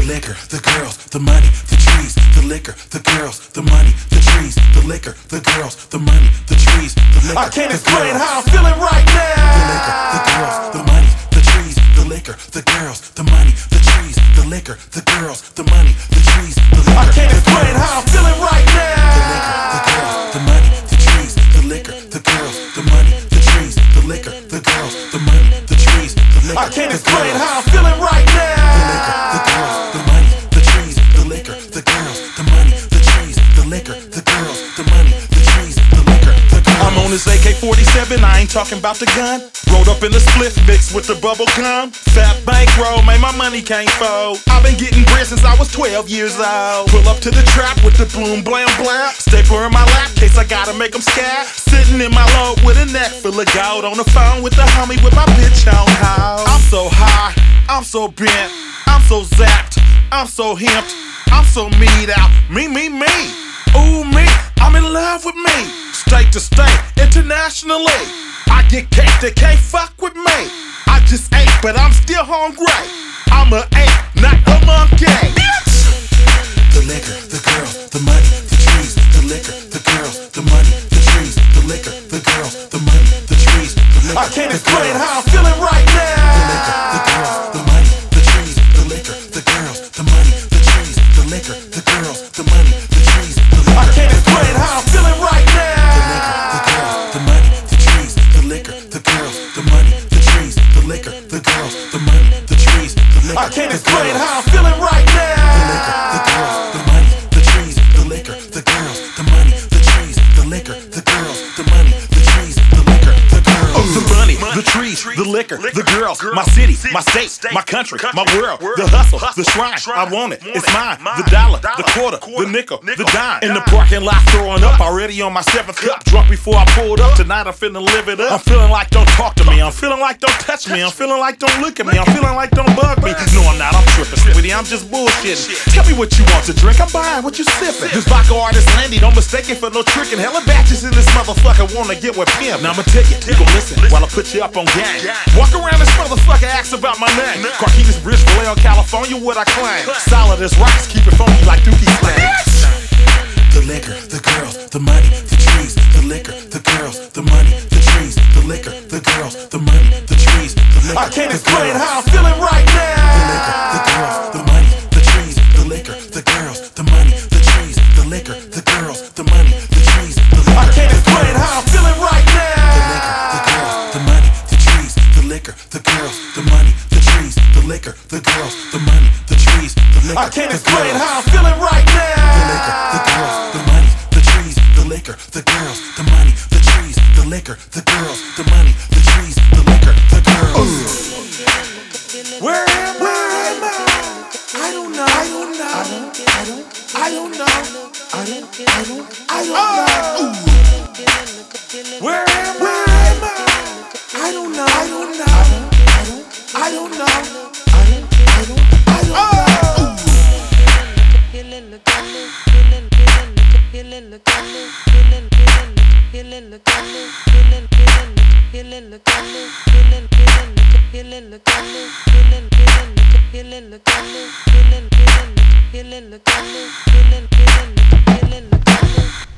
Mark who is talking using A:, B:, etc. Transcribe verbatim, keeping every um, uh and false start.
A: the liquor, the girls, the money, the trees, the liquor, the girls, the money, the trees, the liquor, the girls, the money, the trees, the liquor.
B: I can't explain how I'm feeling right now.
A: The liquor, the girls, the money, the trees, the liquor, the girls, the money, the trees, the liquor, the girls, the money, the trees, the liquor.
B: I can't explain how I'm feeling right now.
A: The liquor, the girls, the money, the trees, the liquor, the girls, the money, the trees, the liquor, the girls, the money, the trees, the liquor.
B: I can't explain how I'm feeling right now.
A: The liquor, the girls, the money, the trees, the liquor, the girls, the money, the trees, the liquor, the girls, the money, the trees, the liquor, the girls.
B: I'm on this A K forty-seven, I ain't talking about the gun. Rolled up in the split mixed with the bubble gum. Fat bankroll, man, my money can't fold. I've been getting bread since I was twelve years old. Pull up to the trap with the boom, blam, blam. Stapler in my lap, case I gotta make them scat. Sitting in my load with a neck full of gold. On the phone with the homie with my bitch on hold. I'm so high, I'm so bent, I'm so zapped, I'm so himped, I'm so meat out. Me, me, me, ooh, me, I'm in love with me. State to state, internationally. I get cake, they can't fuck with me. I just ate, but I'm still hungry. I'm a ape, not a monkey. Bitch!
A: The liquor, the girls, the money, the trees, the liquor, the girls, the money, the trees, the liquor, the girls, the money, the trees, the liquor.
B: I can't explain how I'm feeling right now.
A: The liquor, the girls, the money, the trees, the liquor, the girls, the money, the trees, the liquor, the girls, the money, the trees, the liquor.
B: I can't explain how I'm feeling right now.
A: The liquor, the girls, the money, the trees, the liquor, the girls, the money, the trees, the liquor, the girls, the money, the trees, the liquor.
B: I can't explain how I'm feeling right now.
A: The liquor, the girls, the money, the trees, the liquor, the girls, the money, the trees, the liquor, the girls, the money, the trees, the liquor, the girls.
B: Oh, the money, the trees, the liquor, the girls, my city, my state, my country, my world, the hustle, the shrine, I want it, it's mine, the dollar, the quarter, the nickel, the dime. In the parking lot throwing up, already on my seventh cup, drunk before I pulled up, tonight I'm finna live it up. I'm feeling like don't talk to me, I'm feeling like don't touch me, I'm feeling like don't look at me, I'm feeling like don't bug me. No, I'm not, I'm tripping, sweetie, I'm just bullshitting. Tell me what you want to drink, I'm buying what you sipping. This vodka artist Landy, don't mistake it for no tricking. Hella batches in this motherfucker, wanna get with pimp. Now I'ma take it, you gon' listen while I put you up on game. Walk around this motherfucker, ask about my name. Carquinez Bridge, Vallejo, California, what I claim. Solid as rocks, keep it funky like Dookie Slang.
A: The liquor, the girls, the money, the trees, the liquor, the girls, the money, the trees, the liquor, the girls, the money, the trees, the liquor.
B: I can't explain how I'm feeling right now.
A: The liquor, the girls, the money, the trees, the liquor, the girls, the money, the trees, the liquor, the girls, the money, the trees, the liquor.
B: I can't explain how I'm feeling right now.
A: The liquor, the girls, the money, the trees, the liquor, the girls, the money, the trees, the liquor, the girls, the money, the trees, the liquor.
B: I can't explain how I'm feeling right now.
A: The liquor, the girls, the money, the trees, the liquor, the girls, the money, the trees, the liquor, the girls, the money, the trees, the liquor, the girls.
B: Where am I?
A: Where am I? I don't know. I don't know. I don't. I don't. I don't know. I don't. I don't. I don't know.
B: Where am I?
A: Where am I? I don't know. I don't know. I don't. I don't know. I don't. I don't. I don't know.
C: Feeling the color, feeling, feeling, feeling the color, feeling, feeling, feeling the color, feeling, feeling, feeling the color, feeling, feeling, feeling the color, feeling, feeling, feeling the color, feeling, feeling, feeling the color, feeling, feeling, feeling the color.